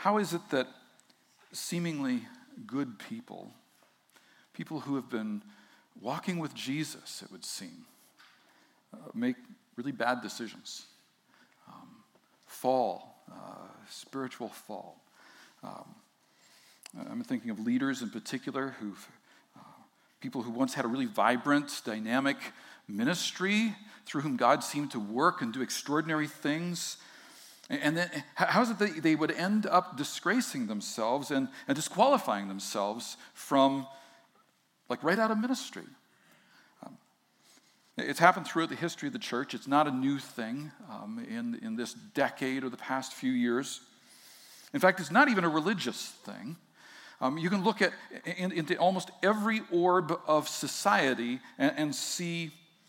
How is it that seemingly good people who have been walking with Jesus, it would seem, make really bad decisions, fall, spiritual fall? I'm thinking of leaders in particular people who once had a really vibrant, dynamic ministry through whom God seemed to work and do extraordinary things. And then how is it that they would end up disgracing themselves and disqualifying themselves from, right out of ministry? It's happened throughout the history of the church. It's not a new thing in this decade or the past few years. In fact, it's not even a religious thing. You can look into almost every orb of society and see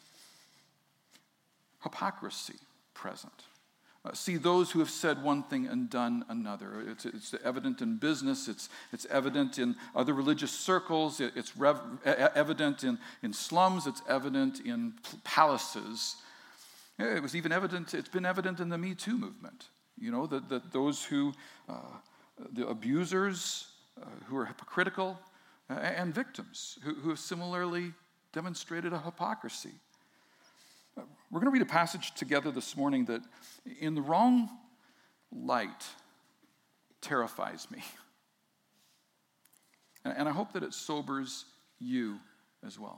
hypocrisy present. See those who have said one thing and done another. It's evident in business. It's evident in other religious circles. It's evident in slums. It's evident in palaces. It was even evident. It's been evident in the Me Too movement. You know that those who, the abusers, who are hypocritical, and victims who have similarly demonstrated a hypocrisy. We're going to read a passage together this morning that, in the wrong light, terrifies me. And I hope that it sobers you as well.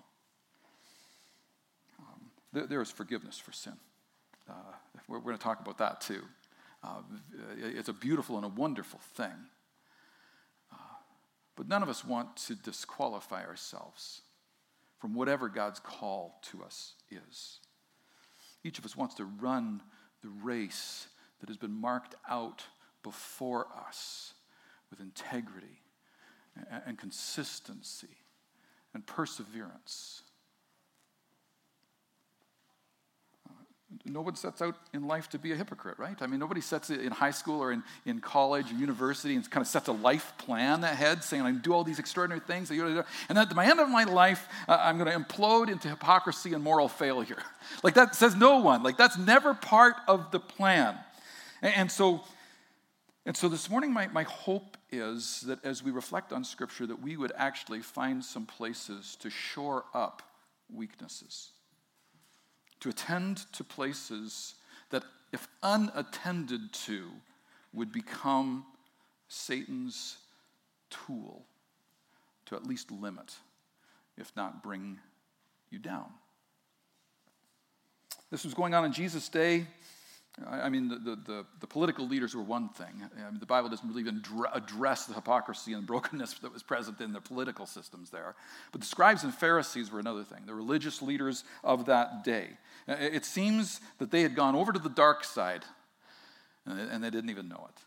There is forgiveness for sin. We're going to talk about that too. It's a beautiful and a wonderful thing. But none of us want to disqualify ourselves from whatever God's call to us is. Each of us wants to run the race that has been marked out before us with integrity and consistency and perseverance. No one sets out in life to be a hypocrite, right? I mean, nobody sets it in high school or in college or university and kind of sets a life plan ahead saying, I'm going to do all these extraordinary things. And at the end of my life, I'm going to implode into hypocrisy and moral failure. That says no one. That's never part of the plan. And so this morning, my hope is that as we reflect on Scripture, that we would actually find some places to shore up weaknesses. To attend to places that, if unattended to, would become Satan's tool to at least limit, if not bring you down. This was going on in Jesus' day. I mean, the political leaders were one thing. I mean, the Bible doesn't really even address the hypocrisy and brokenness that was present in the political systems there. But the scribes and Pharisees were another thing, the religious leaders of that day. It seems that they had gone over to the dark side, and they didn't even know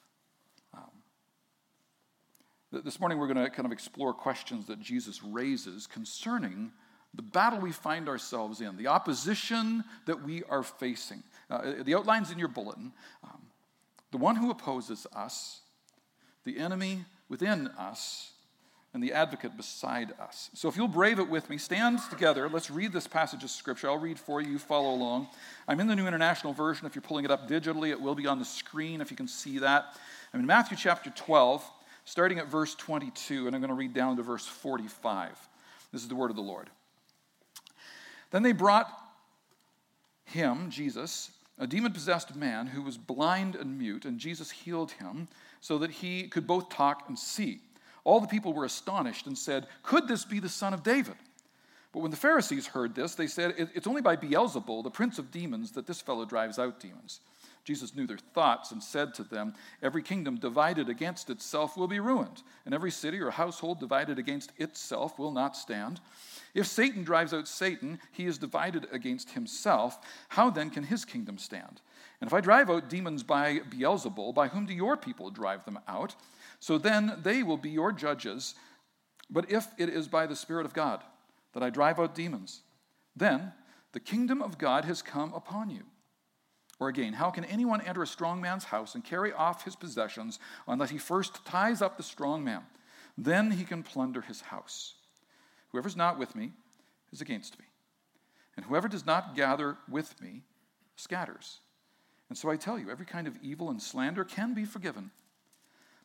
it. This morning, we're going to kind of explore questions that Jesus raises concerning the battle we find ourselves in, the opposition that we are facing. The outline's in your bulletin. The one who opposes us, the enemy within us, and the advocate beside us. So if you'll brave it with me, stand together. Let's read this passage of Scripture. I'll read for you. You follow along. I'm in the New International Version. If you're pulling it up digitally, it will be on the screen if you can see that. I'm in Matthew chapter 12, starting at verse 22, and I'm going to read down to verse 45. This is the word of the Lord. Then they brought him, Jesus, a demon-possessed man who was blind and mute, and Jesus healed him so that he could both talk and see. All the people were astonished and said, "Could this be the son of David?" But when the Pharisees heard this, they said, "It's only by Beelzebul, the prince of demons, that this fellow drives out demons." Jesus knew their thoughts and said to them, "Every kingdom divided against itself will be ruined, and every city or household divided against itself will not stand. If Satan drives out Satan, he is divided against himself. How then can his kingdom stand? And if I drive out demons by Beelzebul, by whom do your people drive them out? So then they will be your judges. But if it is by the Spirit of God that I drive out demons, then the kingdom of God has come upon you. Or again, how can anyone enter a strong man's house and carry off his possessions unless he first ties up the strong man? Then he can plunder his house. Whoever's not with me is against me, and whoever does not gather with me scatters. And so I tell you, every kind of evil and slander can be forgiven.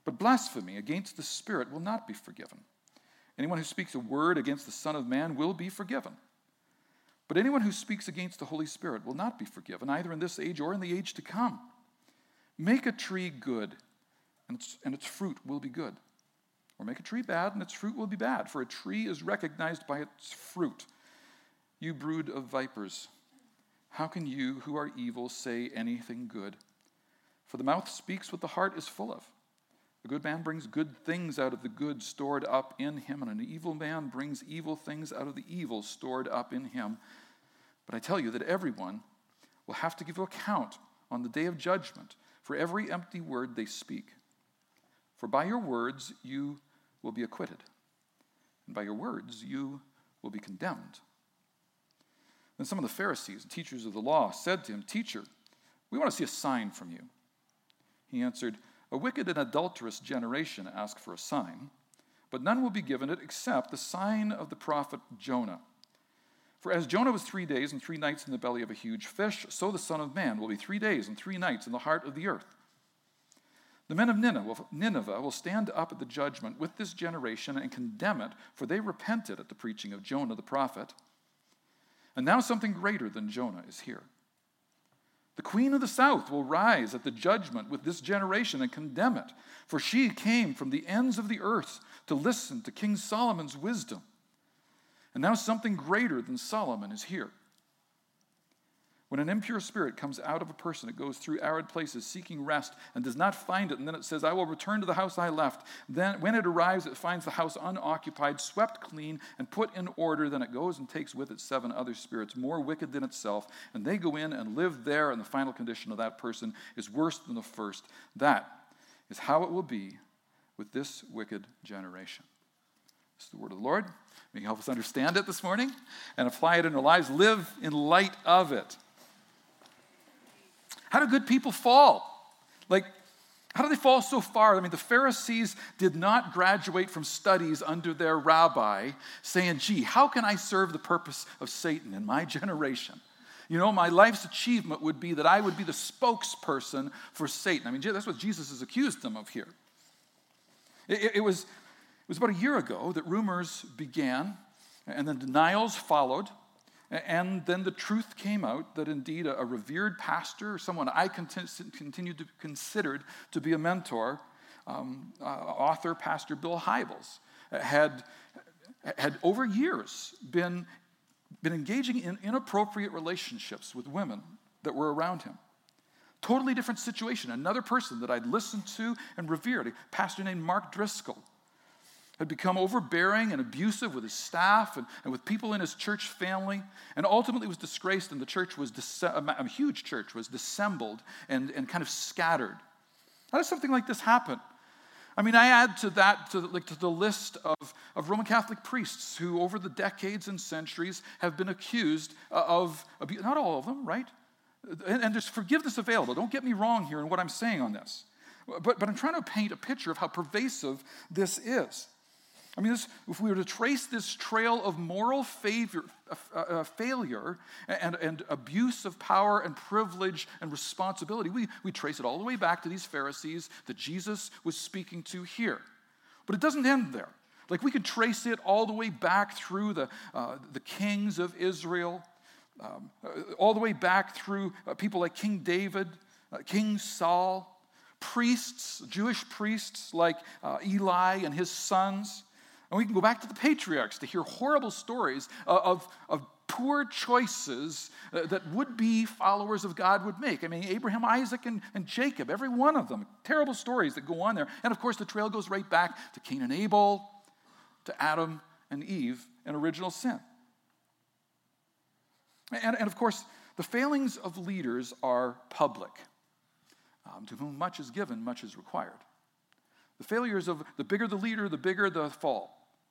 But blasphemy against the Spirit will not be forgiven. Anyone who speaks a word against the Son of Man will be forgiven. But anyone who speaks against the Holy Spirit will not be forgiven, either in this age or in the age to come. Make a tree good, and its fruit will be good. Or make a tree bad, and its fruit will be bad. For a tree is recognized by its fruit. You brood of vipers, how can you who are evil say anything good? For the mouth speaks what the heart is full of. A good man brings good things out of the good stored up in him, and an evil man brings evil things out of the evil stored up in him. But I tell you that everyone will have to give account on the day of judgment for every empty word they speak. For by your words you will be acquitted, and by your words you will be condemned. Then some of the Pharisees and teachers of the law said to him, Teacher, we want to see a sign from you. He answered, A wicked and adulterous generation asks for a sign, but none will be given it except the sign of the prophet Jonah. For as Jonah was 3 days and 3 nights in the belly of a huge fish, so the Son of Man will be 3 days and 3 nights in the heart of the earth. The men of Nineveh will stand up at the judgment with this generation and condemn it, for they repented at the preaching of Jonah the prophet. And now something greater than Jonah is here. The queen of the south will rise at the judgment with this generation and condemn it, for she came from the ends of the earth to listen to King Solomon's wisdom. And now something greater than Solomon is here. When an impure spirit comes out of a person, it goes through arid places seeking rest and does not find it. And then it says, I will return to the house I left. Then when it arrives, it finds the house unoccupied, swept clean, and put in order. Then it goes and takes with it 7 other spirits more wicked than itself. And they go in and live there. And the final condition of that person is worse than the first. That is how it will be with this wicked generation. This is the word of the Lord. May He help us understand it this morning and apply it in our lives. Live in light of it. How do good people fall? How do they fall so far? I mean, the Pharisees did not graduate from studies under their rabbi saying, gee, how can I serve the purpose of Satan in my generation? You know, my life's achievement would be that I would be the spokesperson for Satan. I mean, that's what Jesus has accused them of here. It was about a year ago that rumors began, and then denials followed. And then the truth came out that indeed a revered pastor, someone I continued to consider to be a mentor, author Pastor Bill Hybels, had over years been engaging in inappropriate relationships with women that were around him. Totally different situation. Another person that I'd listened to and revered, a pastor named Mark Driscoll, had become overbearing and abusive with his staff and with people in his church family, and ultimately was disgraced, and the church was, a huge church was dissembled and kind of scattered. How does something like this happen? I mean, I add to that, to the list of Roman Catholic priests who over the decades and centuries have been accused of abuse. Not all of them, right? And there's forgiveness available. Don't get me wrong here in what I'm saying on this. But I'm trying to paint a picture of how pervasive this is. I mean, if we were to trace this trail of moral failure and abuse of power and privilege and responsibility, we trace it all the way back to these Pharisees that Jesus was speaking to here. But it doesn't end there. We could trace it all the way back through the kings of Israel, all the way back through people like King David, King Saul, priests, Jewish priests like Eli and his sons. And we can go back to the patriarchs to hear horrible stories of poor choices that would-be followers of God would make. I mean, Abraham, Isaac, and Jacob, every one of them, terrible stories that go on there. And of course, the trail goes right back to Cain and Abel, to Adam and Eve, and original sin. And of course, the failings of leaders are public. To whom much is given, much is required. The failures of the bigger the leader, the bigger the fall.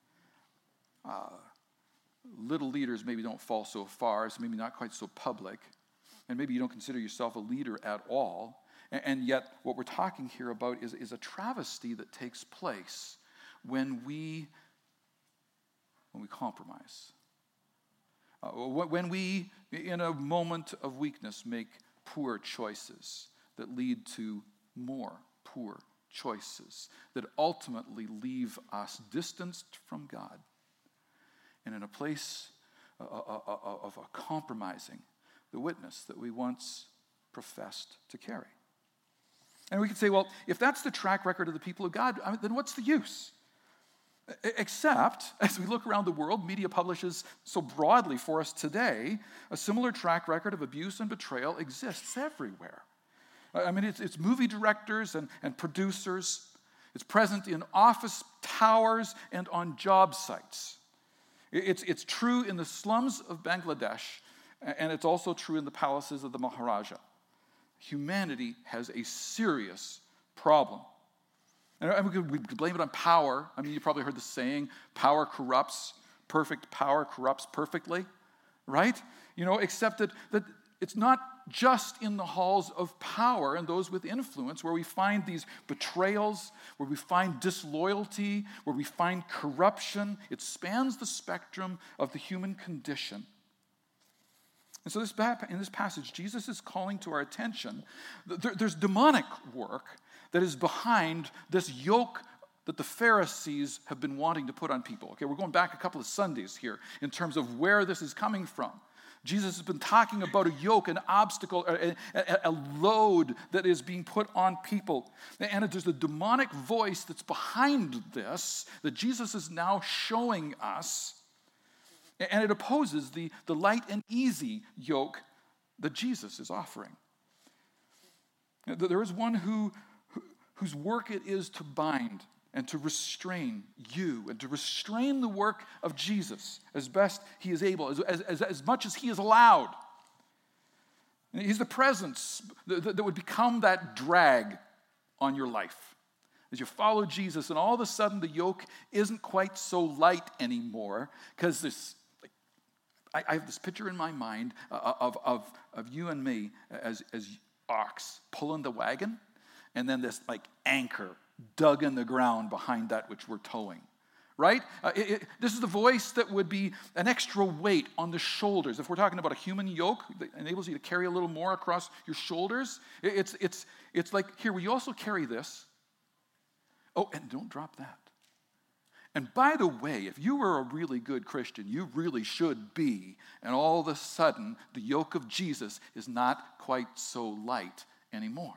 Little leaders maybe don't fall so far, so maybe not quite so public, and maybe you don't consider yourself a leader at all, and yet what we're talking here about is a travesty that takes place when we compromise. When we, in a moment of weakness, make poor choices that lead to more poor choices that ultimately leave us distanced from God and in a place of compromising the witness that we once professed to carry. And we could say, well, if that's the track record of the people of God, then what's the use? Except, as we look around the world, media publishes so broadly for us today, a similar track record of abuse and betrayal exists everywhere. I mean, it's movie directors and producers. It's present in office towers and on job sites. It's true in the slums of Bangladesh, and it's also true in the palaces of the Maharaja. Humanity has a serious problem. And we could blame it on power. I mean, you probably heard the saying, power corrupts, perfect power corrupts perfectly, right? Except that it's not just in the halls of power and those with influence where we find these betrayals, where we find disloyalty, where we find corruption. It spans the spectrum of the human condition. And so in this passage, Jesus is calling to our attention. There's demonic work that is behind this yoke that the Pharisees have been wanting to put on people. Okay, we're going back a couple of Sundays here in terms of where this is coming from. Jesus has been talking about a yoke, an obstacle, a load that is being put on people. And there's a demonic voice that's behind this that Jesus is now showing us. And it opposes the light and easy yoke that Jesus is offering. There is one whose work it is to bind and to restrain you and to restrain the work of Jesus as best he is able, as much as he is allowed. He's the presence that would become that drag on your life. As you follow Jesus, and all of a sudden the yoke isn't quite so light anymore, because I have this picture in my mind of you and me as ox pulling the wagon, and then this anchor dug in the ground behind that which we're towing, right? This is the voice that would be an extra weight on the shoulders. If we're talking about a human yoke that enables you to carry a little more across your shoulders, it's like, here, will you also carry this? Oh, and don't drop that. And by the way, if you were a really good Christian, you really should be, and all of a sudden, the yoke of Jesus is not quite so light anymore.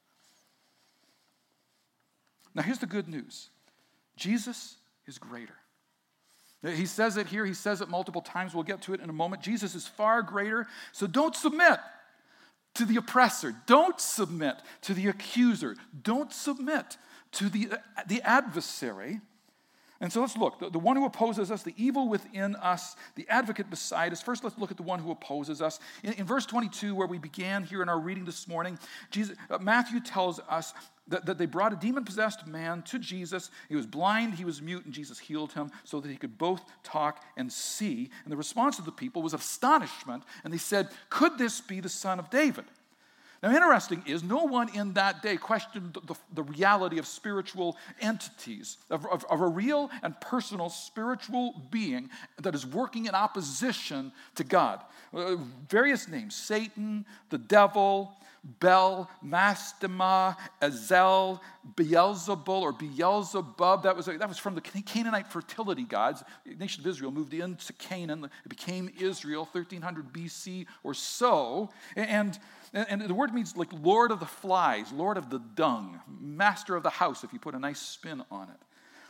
Now, here's the good news. Jesus is greater. He says it here. He says it multiple times. We'll get to it in a moment. Jesus is far greater, so don't submit to the oppressor. Don't submit to the accuser. Don't submit to the adversary. And so let's look. The one who opposes us, the evil within us, the advocate beside us. First, let's look at the one who opposes us. In verse 22, where we began here in our reading this morning, Matthew tells us that they brought a demon-possessed man to Jesus. He was blind, he was mute, and Jesus healed him so that he could both talk and see. And the response of the people was astonishment, and they said, "Could this be the Son of David?" Now, interesting is, no one in that day questioned the reality of spiritual entities, of a real and personal spiritual being that is working in opposition to God. Various names: Satan, the devil, Bel, Mastema, Azel, Beelzebul, or Beelzebub. That was from the Canaanite fertility gods. The nation of Israel moved into Canaan. It became Israel, 1300 BC or so. And the word means like Lord of the flies, Lord of the dung, master of the house, if you put a nice spin on it.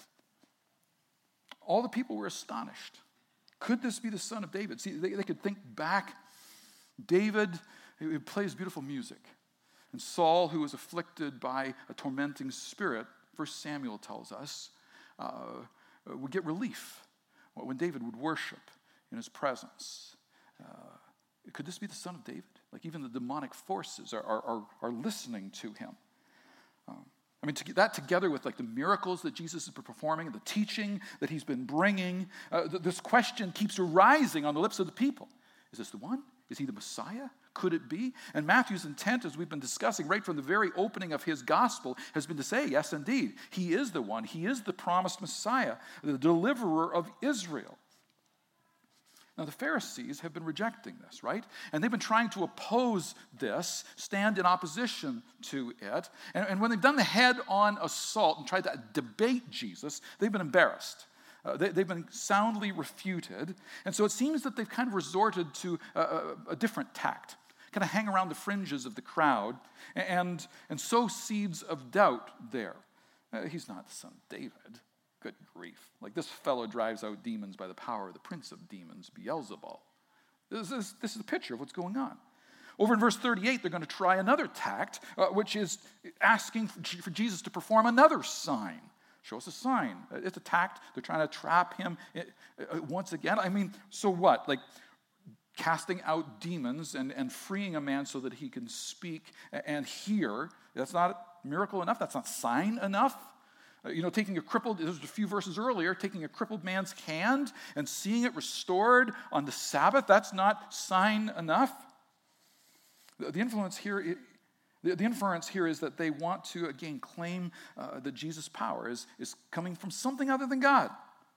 All the people were astonished. Could this be the Son of David? See, they could think back. David, he plays beautiful music. And Saul, who was afflicted by a tormenting spirit, 1 Samuel tells us, would get relief when David would worship in his presence. Could this be the Son of David? Like even the demonic forces are listening to him. That together with the miracles that Jesus has been performing and the teaching that he's been bringing, this question keeps arising on the lips of the people. Is this the one? Is he the Messiah? Could it be? And Matthew's intent, as we've been discussing right from the very opening of his gospel, has been to say, yes, indeed, he is the one. He is the promised Messiah, the deliverer of Israel. Now, the Pharisees have been rejecting this, right? And they've been trying to oppose this, stand in opposition to it. And when they've done the head-on assault and tried to debate Jesus, they've been embarrassed. They've been soundly refuted. And so it seems that they've kind of resorted to a different tact, kind of hang around the fringes of the crowd and sow seeds of doubt there. He's not the son of David. Good grief. Like, this fellow drives out demons by the power of the prince of demons, Beelzebul. This is a picture of what's going on. Over in verse 38, they're going to try another tact, which is asking for Jesus to perform another sign. Show us a sign. It's a tact. They're trying to trap him once again. I mean, so what? Like, casting out demons and freeing a man so that he can speak and hear. That's not miracle enough. That's not sign enough. Taking a crippled, there's a few verses earlier, taking a crippled man's hand and seeing it restored on the Sabbath, that's not sign enough. The inference here is that they want to, again, claim that Jesus' power is coming from something other than God.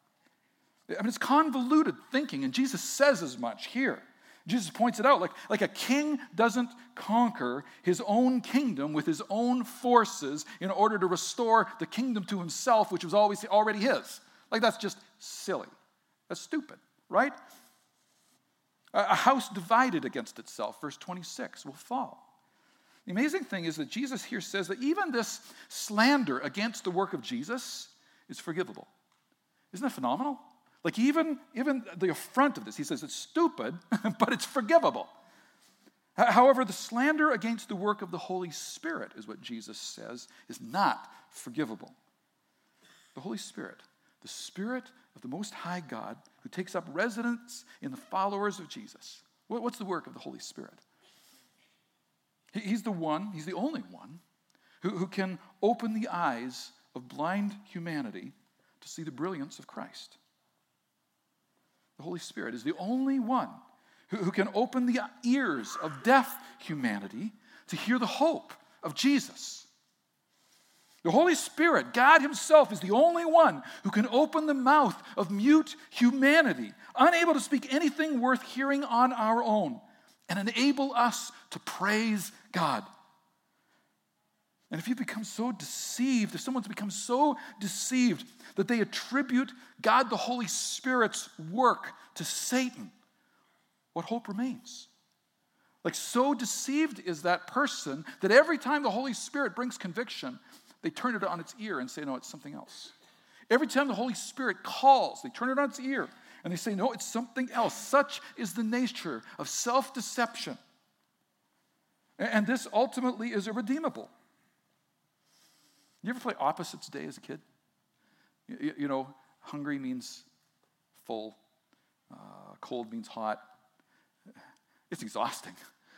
I mean, it's convoluted thinking, and Jesus says as much here. Jesus points it out, like a king doesn't conquer his own kingdom with his own forces in order to restore the kingdom to himself, which was always already his. Like, that's just silly. That's stupid, right? A house divided against itself, verse 26, will fall. The amazing thing is that Jesus here says that even this slander against the work of Jesus is forgivable. Isn't that phenomenal? Like, even the affront of this, he says it's stupid, but it's forgivable. However, the slander against the work of the Holy Spirit is what Jesus says is not forgivable. The Holy Spirit, the Spirit of the Most High God, who takes up residence in the followers of Jesus. What's the work of the Holy Spirit? He's the only one who can open the eyes of blind humanity to see the brilliance of Christ. The Holy Spirit is the only one who can open the ears of deaf humanity to hear the hope of Jesus. The Holy Spirit, God himself, is the only one who can open the mouth of mute humanity, unable to speak anything worth hearing on our own, and enable us to praise God. And if you become so deceived, if someone's become so deceived that they attribute God the Holy Spirit's work to Satan, what hope remains? Like, so deceived is that person that every time the Holy Spirit brings conviction, they turn it on its ear and say, no, it's something else. Every time the Holy Spirit calls, they turn it on its ear and they say, no, it's something else. Such is the nature of self-deception. And this ultimately is irredeemable. You ever play Opposites Day as a kid? Hungry means full, cold means hot. It's exhausting.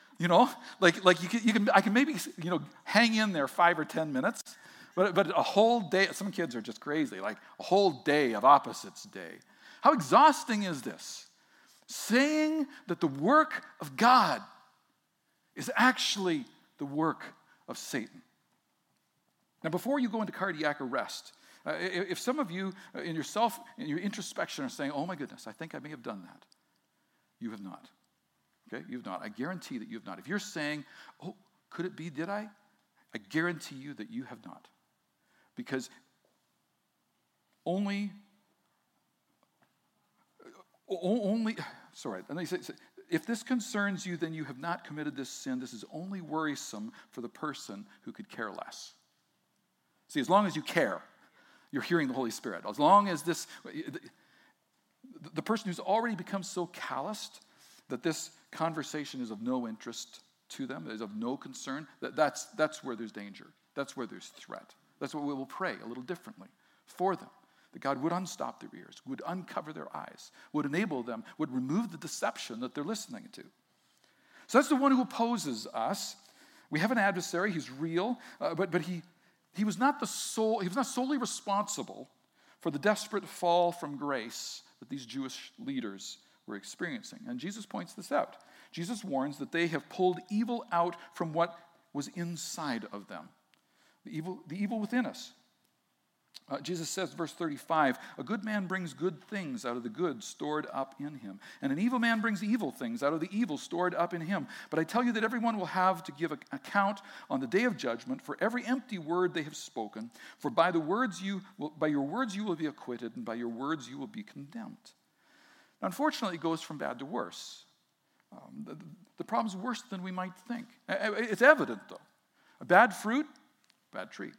I can maybe hang in there 5 or 10 minutes, but a whole day. Some kids are just crazy. Like a whole day of Opposites Day. How exhausting is this? Saying that the work of God is actually the work of Satan. Now, before you go into cardiac arrest, if some of you in your introspection are saying, oh my goodness, I think I may have done that, you have not. Okay, you have not. I guarantee that you have not. If you're saying, oh, could it be, did I? I guarantee you that you have not. Because if this concerns you, then you have not committed this sin. This is only worrisome for the person who could care less. See, as long as you care, you're hearing the Holy Spirit. As long as the person who's already become so calloused that this conversation is of no interest to them, is of no concern, that's where there's danger. That's where there's threat. That's what we will pray a little differently for them. That God would unstop their ears, would uncover their eyes, would enable them, would remove the deception that they're listening to. So that's the one who opposes us. We have an adversary, he's real, but he was not solely responsible for the desperate fall from grace that these Jewish leaders were experiencing. And Jesus points this out. Jesus warns that they have pulled evil out from what was inside of them. The evil within us. Jesus says, verse 35, a good man brings good things out of the good stored up in him, and an evil man brings evil things out of the evil stored up in him. But I tell you that everyone will have to give account on the day of judgment for every empty word they have spoken. For by your words you will be acquitted, and by your words you will be condemned. Now, unfortunately, it goes from bad to worse. The problem's worse than we might think. It's evident, though. A bad fruit, bad tree.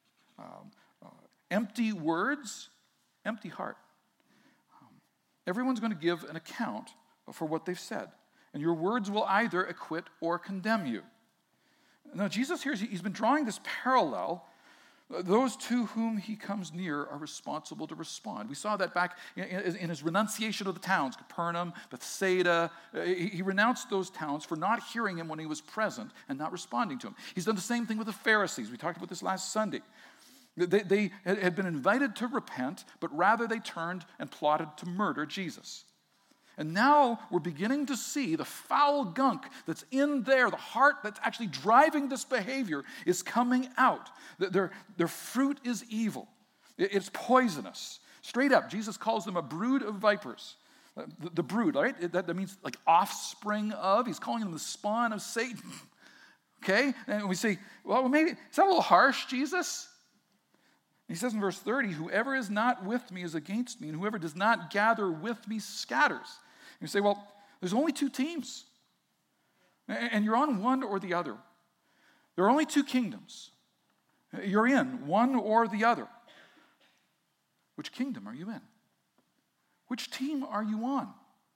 Empty words, empty heart. Everyone's going to give an account for what they've said. And your words will either acquit or condemn you. Now, Jesus here, he's been drawing this parallel. Those to whom he comes near are responsible to respond. We saw that back in his renunciation of the towns, Capernaum, Bethsaida. He renounced those towns for not hearing him when he was present and not responding to him. He's done the same thing with the Pharisees. We talked about this last Sunday. They had been invited to repent, but rather they turned and plotted to murder Jesus. And now we're beginning to see the foul gunk that's in there, the heart that's actually driving this behavior is coming out. Their fruit is evil. It's poisonous. Straight up, Jesus calls them a brood of vipers. The brood, right? That means like offspring of. He's calling them the spawn of Satan. Okay? And we say, well, maybe, is that a little harsh, Jesus? He says in verse 30, whoever is not with me is against me, and whoever does not gather with me scatters. You say, well, there's only two teams, and you're on one or the other. There are only two kingdoms. You're in one or the other. Which kingdom are you in? Which team are you on?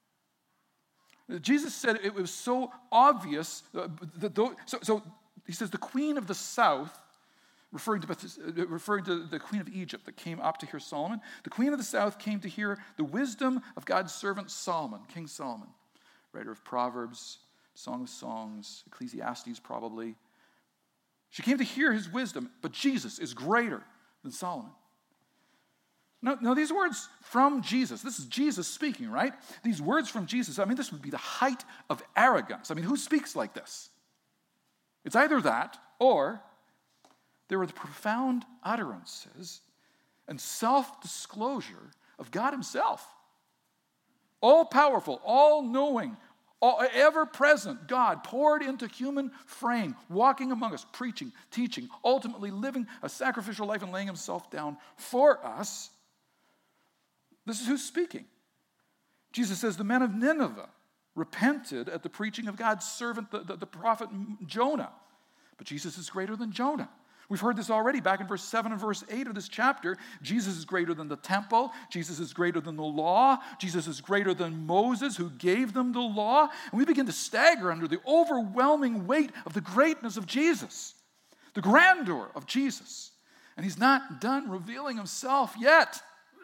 Jesus said it was so obvious. So he says the queen of the south, referring to the queen of Egypt that came up to hear Solomon. The queen of the south came to hear the wisdom of God's servant Solomon, King Solomon, writer of Proverbs, Song of Songs, Ecclesiastes probably. She came to hear his wisdom, but Jesus is greater than Solomon. Now, these words from Jesus, this is Jesus speaking, right? These words from Jesus, I mean, this would be the height of arrogance. I mean, who speaks like this? It's either that or there were the profound utterances and self-disclosure of God himself. All-powerful, all-knowing, ever-present God poured into human frame, walking among us, preaching, teaching, ultimately living a sacrificial life and laying himself down for us. This is who's speaking. Jesus says the men of Nineveh repented at the preaching of God's servant, the prophet Jonah. But Jesus is greater than Jonah. We've heard this already back in verse 7 and verse 8 of this chapter. Jesus is greater than the temple. Jesus is greater than the law. Jesus is greater than Moses, who gave them the law. And we begin to stagger under the overwhelming weight of the greatness of Jesus, the grandeur of Jesus. And he's not done revealing himself yet.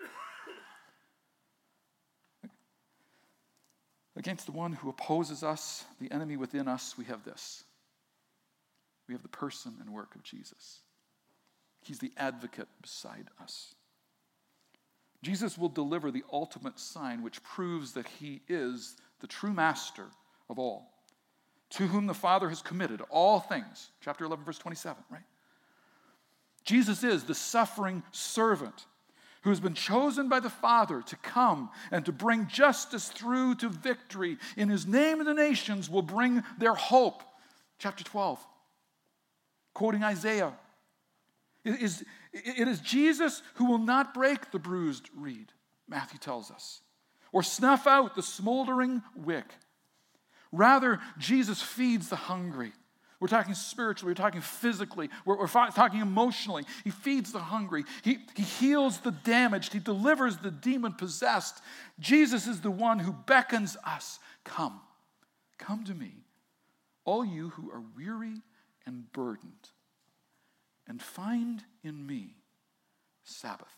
Against the one who opposes us, the enemy within us, we have this. We have the person and work of Jesus. He's the advocate beside us. Jesus will deliver the ultimate sign which proves that he is the true master of all, to whom the Father has committed all things. Chapter 11, verse 27, right? Jesus is the suffering servant who has been chosen by the Father to come and to bring justice through to victory. In his name the nations will bring their hope. Chapter 12. Quoting Isaiah, it is Jesus who will not break the bruised reed, Matthew tells us, or snuff out the smoldering wick. Rather, Jesus feeds the hungry. We're talking spiritually, we're talking physically, we're talking emotionally. He feeds the hungry. He heals the damaged. He delivers the demon-possessed. Jesus is the one who beckons us. Come to me, all you who are weary and burdened, and find in me Sabbath.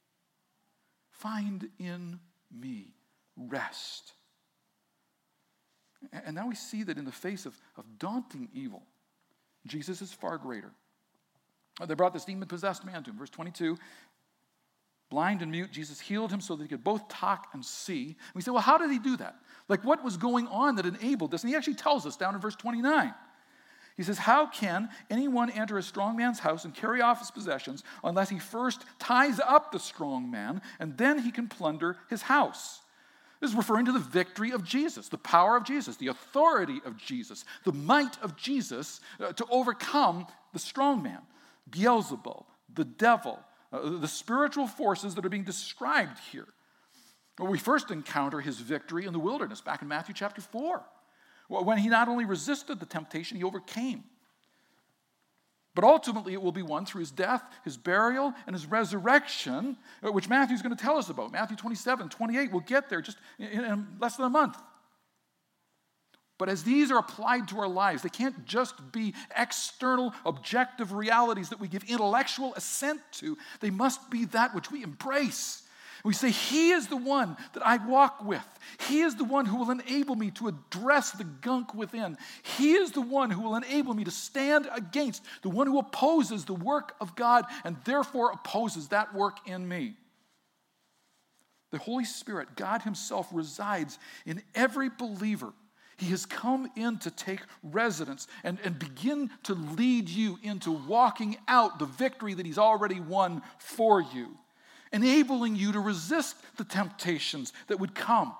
Find in me rest. And now we see that in the face of daunting evil, Jesus is far greater. They brought this demon-possessed man to him. Verse 22, blind and mute, Jesus healed him so that he could both talk and see. And we say, well, how did he do that? Like, what was going on that enabled this? And he actually tells us down in verse 29. He says, how can anyone enter a strong man's house and carry off his possessions unless he first ties up the strong man, and then he can plunder his house? This is referring to the victory of Jesus, the power of Jesus, the authority of Jesus, the might of Jesus to overcome the strong man, Beelzebul, the devil, the spiritual forces that are being described here. We first encounter his victory in the wilderness back in Matthew chapter 4. When he not only resisted the temptation, he overcame. But ultimately, it will be won through his death, his burial, and his resurrection, which Matthew's going to tell us about. Matthew 27, 28, we'll get there just in less than a month. But as these are applied to our lives, they can't just be external, objective realities that we give intellectual assent to. They must be that which we embrace. We say, he is the one that I walk with. He is the one who will enable me to address the gunk within. He is the one who will enable me to stand against the one who opposes the work of God and therefore opposes that work in me. The Holy Spirit, God himself, resides in every believer. He has come in to take residence and begin to lead you into walking out the victory that he's already won for you, enabling you to resist the temptations that would come.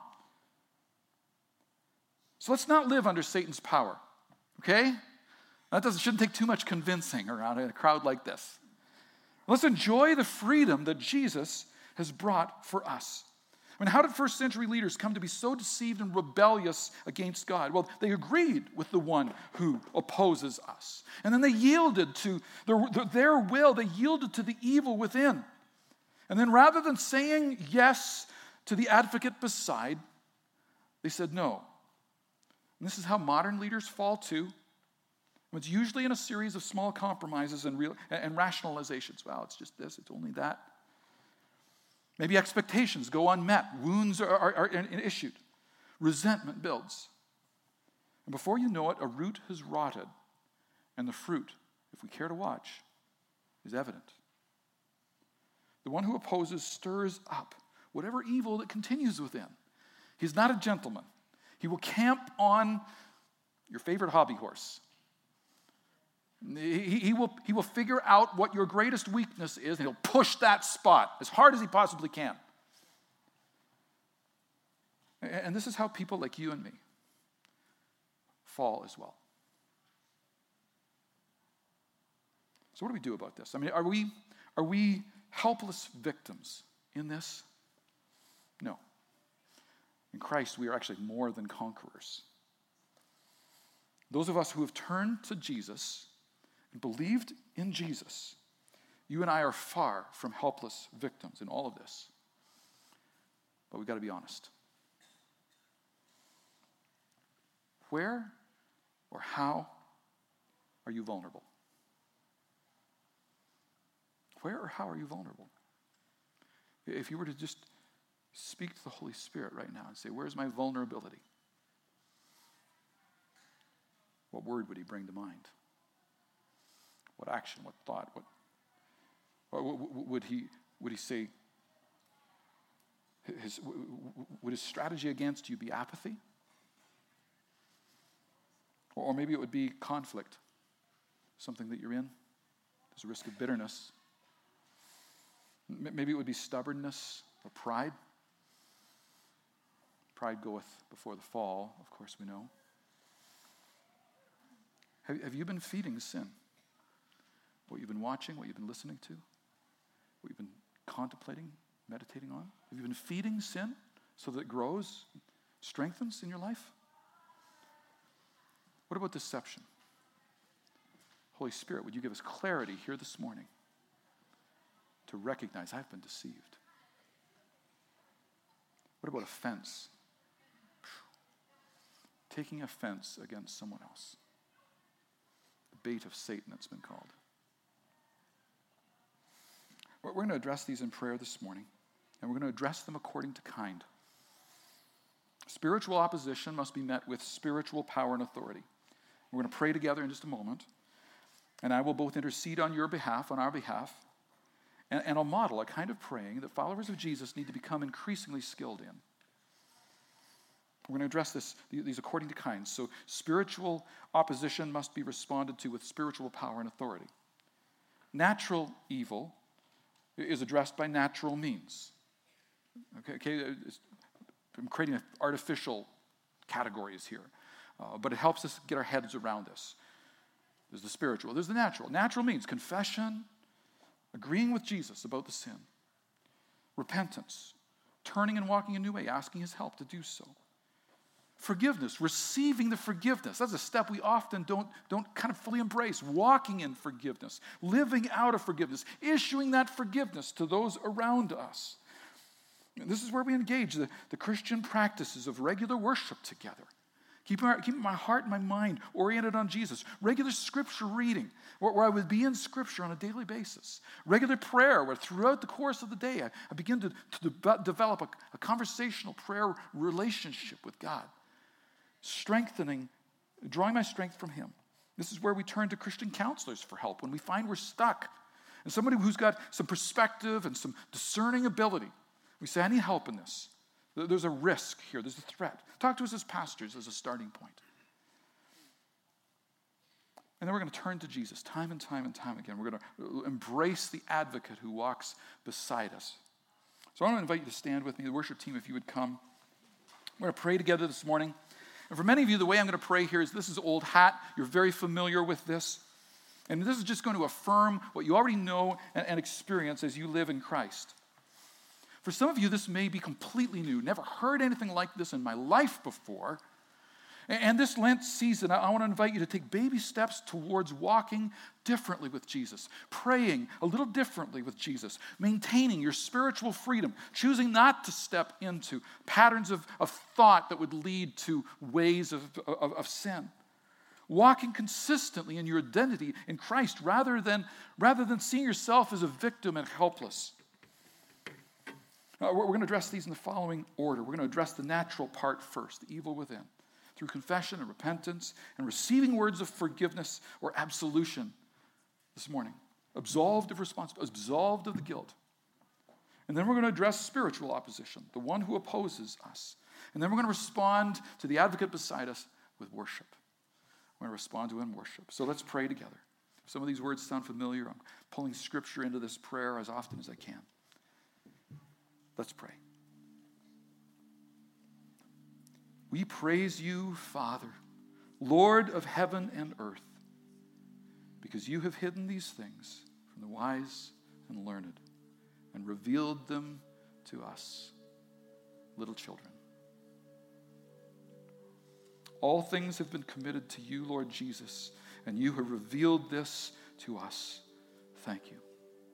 So let's not live under Satan's power, okay? That shouldn't take too much convincing around a crowd like this. Let's enjoy the freedom that Jesus has brought for us. I mean, how did first century leaders come to be so deceived and rebellious against God? Well, they agreed with the one who opposes us. And then they yielded to their will. They yielded to the evil within. And then rather than saying yes to the advocate beside, they said no. And this is how modern leaders fall too. It's usually in a series of small compromises and rationalizations. Well, it's just this, it's only that. Maybe expectations go unmet. Wounds are issued. Resentment builds. And before you know it, a root has rotted. And the fruit, if we care to watch, is evident. The one who opposes stirs up whatever evil that continues within. He's not a gentleman. He will camp on your favorite hobby horse. He will figure out what your greatest weakness is, and he'll push that spot as hard as he possibly can. And this is how people like you and me fall as well. So what do we do about this? I mean, are we helpless victims in this? No. In Christ, we are actually more than conquerors. Those of us who have turned to Jesus and believed in Jesus, you and I are far from helpless victims in all of this. But we've got to be honest. Where or how are you vulnerable? Where or how are you vulnerable? If you were to just speak to the Holy Spirit right now and say, where's my vulnerability? What word would he bring to mind? What action, what thought, would he say? Would his strategy against you be apathy? Or maybe it would be conflict, something that you're in. There's a risk of bitterness. Maybe it would be stubbornness or pride. Pride goeth before the fall, of course we know. Have you been feeding sin? What you've been watching, what you've been listening to, what you've been contemplating, meditating on? Have you been feeding sin so that it grows, strengthens in your life? What about deception? Holy Spirit, would you give us clarity here this morning to recognize I've been deceived? What about offense? Taking offense against someone else. The bait of Satan, it's been called. We're going to address these in prayer this morning, and we're going to address them according to kind. Spiritual opposition must be met with spiritual power and authority. We're going to pray together in just a moment, and I will both intercede on your behalf, on our behalf, and I'll model a kind of praying that followers of Jesus need to become increasingly skilled in. We're going to address these according to kinds. So spiritual opposition must be responded to with spiritual power and authority. Natural evil is addressed by natural means. Okay, I'm creating artificial categories here, but it helps us get our heads around this. There's the spiritual, there's the natural. Natural means confession, agreeing with Jesus about the sin, repentance, turning and walking a new way, asking his help to do so. Forgiveness, receiving the forgiveness. That's a step we often don't kind of fully embrace. Walking in forgiveness, living out of forgiveness, issuing that forgiveness to those around us. And this is where we engage the Christian practices of regular worship together. Keeping my heart and my mind oriented on Jesus. Regular scripture reading, where I would be in scripture on a daily basis. Regular prayer, where throughout the course of the day I begin to develop a conversational prayer relationship with God. Drawing my strength from him. This is where we turn to Christian counselors for help when we find we're stuck. And somebody who's got some perspective and some discerning ability. We say, I need help in this. There's a risk here. There's a threat. Talk to us as pastors as a starting point. And then we're going to turn to Jesus time and time and time again. We're going to embrace the advocate who walks beside us. So I want to invite you to stand with me, the worship team, if you would come. We're going to pray together this morning. And for many of you, the way I'm going to pray here is this is old hat. You're very familiar with this. And this is just going to affirm what you already know and experience as you live in Christ. For some of you, this may be completely new. Never heard anything like this in my life before. And this Lent season, I want to invite you to take baby steps towards walking differently with Jesus, praying a little differently with Jesus, maintaining your spiritual freedom, choosing not to step into patterns of thought that would lead to ways of sin. Walking consistently in your identity in Christ rather than seeing yourself as a victim and helpless. We're going to address these in the following order. We're going to address the natural part first, the evil within, through confession and repentance and receiving words of forgiveness or absolution this morning. Absolved of responsibility, absolved of the guilt. And then we're going to address spiritual opposition, the one who opposes us. And then we're going to respond to the advocate beside us with worship. We're going to respond to him in worship. So let's pray together. If some of these words sound familiar, I'm pulling scripture into this prayer as often as I can. Let's pray. We praise you, Father, Lord of heaven and earth, because you have hidden these things from the wise and learned and revealed them to us, little children. All things have been committed to you, Lord Jesus, and you have revealed this to us. Thank you.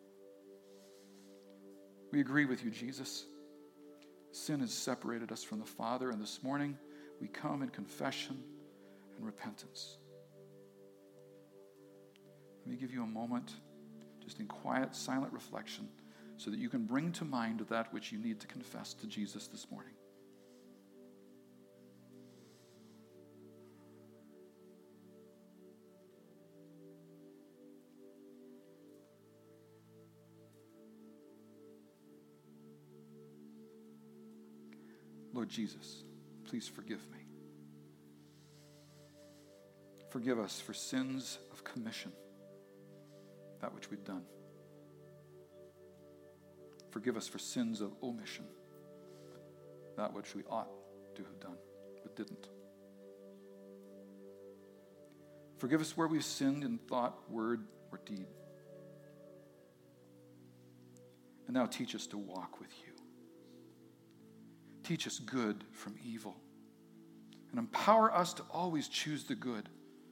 We agree with you, Jesus. Sin has separated us from the Father, and this morning we come in confession and repentance. Let me give you a moment, just in quiet, silent reflection, so that you can bring to mind that which you need to confess to Jesus this morning. Lord Jesus, please forgive me. Forgive us for sins of commission, that which we've done. Forgive us for sins of omission, that which we ought to have done, but didn't. Forgive us where we've sinned in thought, word, or deed. And now teach us to walk with you. Teach us good from evil, and empower us to always choose the good.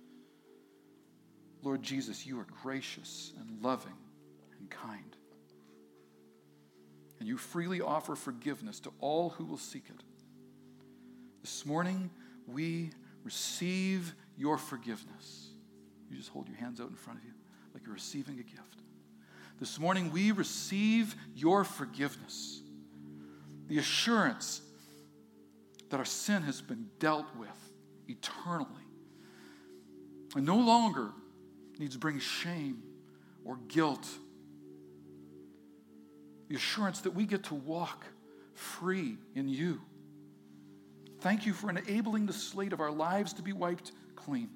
Lord Jesus, you are gracious and loving and kind, and you freely offer forgiveness to all who will seek it. This morning, we receive your forgiveness. You just hold your hands out in front of you like you're receiving a gift. This morning, we receive your forgiveness. The assurance that our sin has been dealt with eternally and no longer needs to bring shame or guilt. The assurance that we get to walk free in you. Thank you for enabling the slate of our lives to be wiped clean.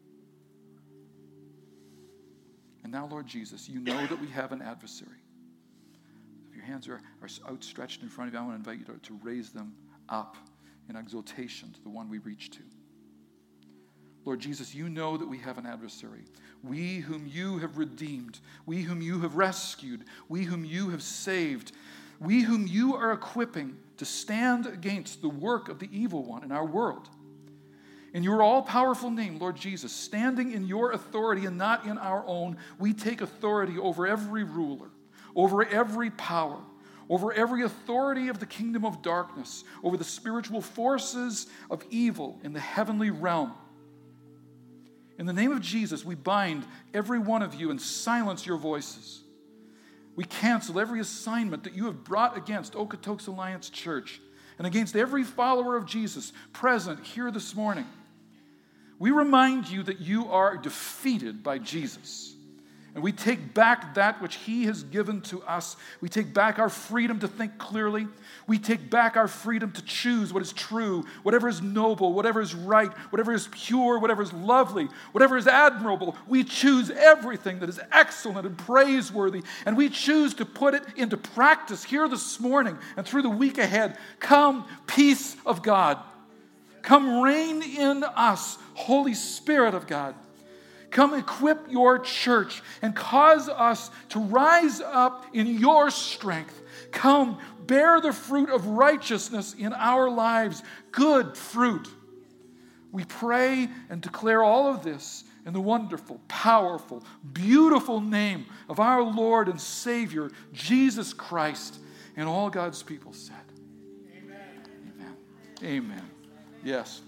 And now, Lord Jesus, you know that we have an adversary. If your hands are outstretched in front of you, I want to invite you to raise them up in exaltation to the one we reach to. Lord Jesus, you know that we have an adversary. We whom you have redeemed, we whom you have rescued, we whom you have saved, we whom you are equipping to stand against the work of the evil one in our world. In your all-powerful name, Lord Jesus, standing in your authority and not in our own, we take authority over every ruler, over every power, over every authority of the kingdom of darkness, over the spiritual forces of evil in the heavenly realm. In the name of Jesus, we bind every one of you and silence your voices. We cancel every assignment that you have brought against Okotoks Alliance Church and against every follower of Jesus present here this morning. We remind you that you are defeated by Jesus. And we take back that which he has given to us. We take back our freedom to think clearly. We take back our freedom to choose what is true, whatever is noble, whatever is right, whatever is pure, whatever is lovely, whatever is admirable. We choose everything that is excellent and praiseworthy, and we choose to put it into practice here this morning and through the week ahead. Come, peace of God. Come, reign in us, Holy Spirit of God. Come equip your church and cause us to rise up in your strength. Come bear the fruit of righteousness in our lives, good fruit. We pray and declare all of this in the wonderful, powerful, beautiful name of our Lord and Savior, Jesus Christ. And all God's people said, Amen. Amen. Amen. Yes.